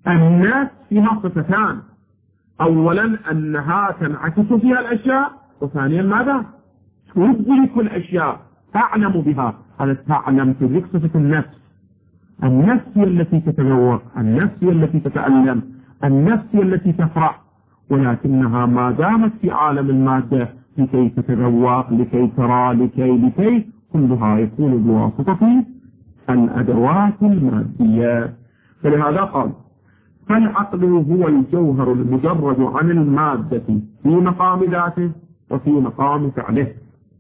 النفس فيها صفتان، أولا أنها تنعكس فيها الأشياء، وثانيا ماذا؟ تدرك الأشياء، تعلم بها. هذا تعلم تدرك صفة النفس. النفس هي التي تتذوق، النفس هي التي تتألم، النفس هي التي تفرح، ولكنها ما دامت في عالم المادة لكي تتذوق، لكي ترى، لكي كلها يكون بواسطة الأدوات المادية. فلهذا قال فالعقل هو الجوهر المجرد عن المادة في مقام ذاته وفي مقام فعله،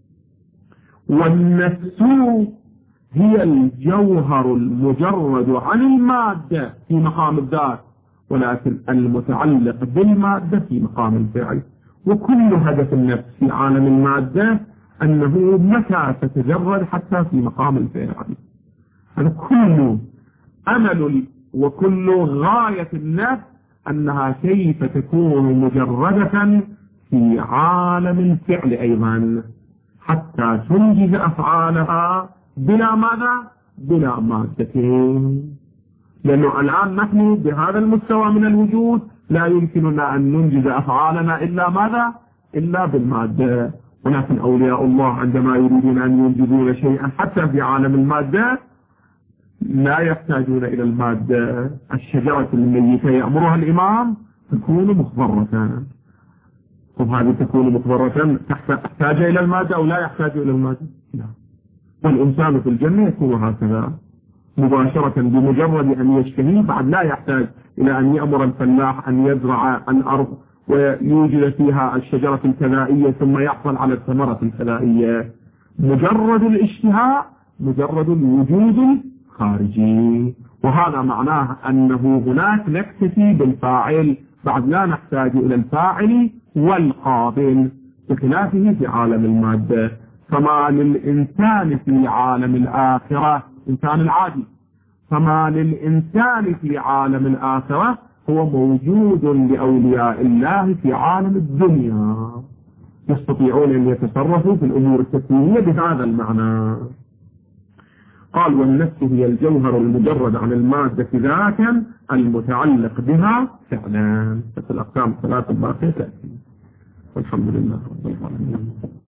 والنفس هي الجوهر المجرد عن المادة في مقام الذات، ولكن المتعلق بالمادة في مقام الفعل. وكل هدف النفس في عالم المادة أنه متى تتجرد حتى في مقام الفعل. هذا كل أمل وكل غاية النفس أنها كيف تكون مجردة في عالم الفعل أيضا، حتى تنجز أفعالها بلا ماذا؟ بلا مادة. لأنه الآن نحن بهذا المستوى من الوجود لا يمكننا أن ننجز أفعالنا إلا ماذا؟ إلا بالمادة. ولكن أولياء الله عندما يريدون أن ينجزون شيئا حتى في عالم المادة لا يحتاجون إلى المادة. الشجرة الميتة يأمرها الإمام تكون مخضرة، وهذه تكون مخضرة تحتاج إلى المادة أو لا يحتاج إلى المادة؟ لا. والإنسان في الجنة يكون هكذا مباشرة بمجرد أن يشتهي، بعد لا يحتاج إلى أن يأمر الفلاح أن يزرع الأرض ويوجد فيها الشجرة الكذائية ثم يحصل على الثمرة الكذائية. مجرد الاشتهاء، مجرد الوجود الخارجي، وهذا معناه أنه هناك نكتفي بالفاعل، بعد لا نحتاج إلى الفاعل والقابل، بخلافه في عالم المادة. فما للإنسان في عالم الآخرة، إنسان العادي، فما للإنسان في عالم الآخرة هو موجود لأولياء الله في عالم الدنيا، يستطيعون أن يتصرفوا في الأمور التكوينية بهذا المعنى. قال والنفس هي الجوهر المجرد عن المادة ذاتا المتعلق بها فعلا. بس الأقسام الثلاثة الباقية تأتي. والحمد لله رب العالمين.